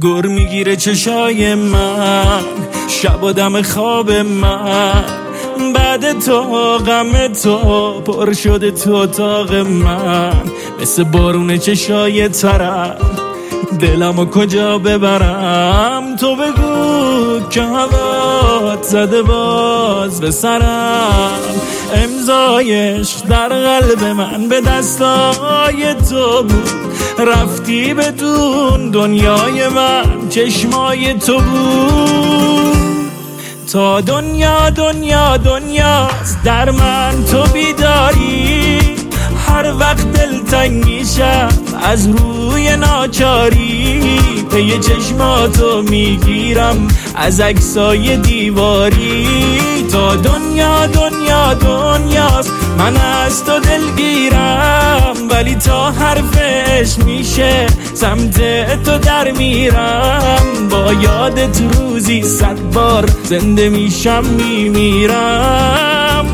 گر میگیره چشای من، شب و دم خواب من، بعد تو غم تو پر شده تو اتاق من، مثل بارون چشای ترم دلمو کجا ببرم. تو بگو که هوات زده باز به سرم، امضایش در قلب من به دستای تو بود، رفتی بدون دنیای من چشمای تو بود. تا دنیا دنیا دنیاست در من تو بیداری، هر وقت دلتنگ میشم از روی ناچاری، پی چشماتو میگیرم از عکسای دیواری. تا دنیا دنیا دنیاست من از تو دلگیرم، ولی تا حرفش میشه سمت تو در میرم، با یادت روزی 100 بار زنده میشم میمیرم.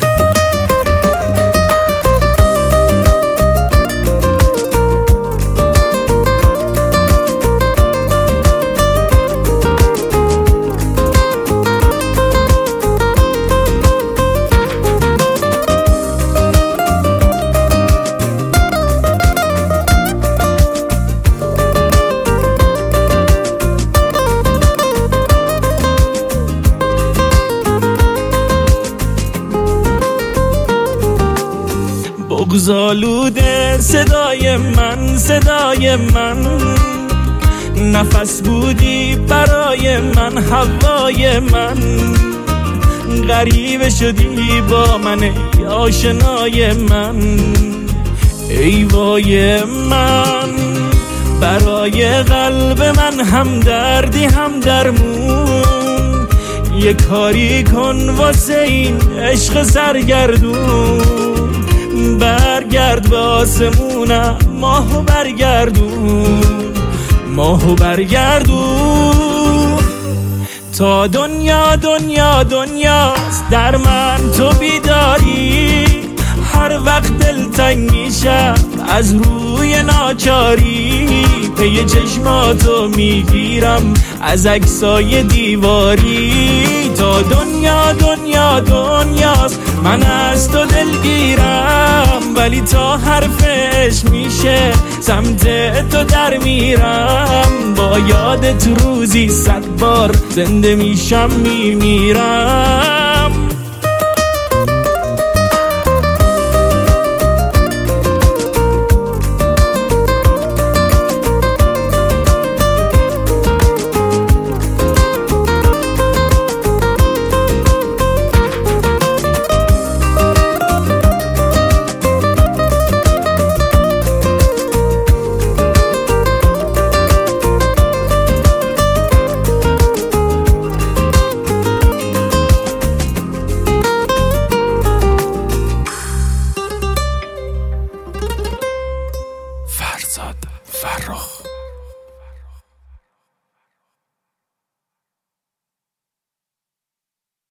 بغض‌آلوده صدای من، صدای من، نفس بودی برای من، هوای من، غریبه شدی با من ای آشنای من، ای وای من، برای قلب من هم دردی هم درمون، یه کاری کن واسه این عشق سرگردون، برگرد به آسمونم ماهو برگردون، ماهو برگردون. تا دنیا دنیا دنیاست در من تو بیداری، هر وقت دلتنگ میشم از روی ناچاری، پی چشماتو میگیرم از عکسای دیواری. تا دنیا دنیا دنیاست من از تو دلگیرم، ولی تا حرفش میشه سمت تو در میرم، با یادت روزی 100 بار زنده میشم میمیرم.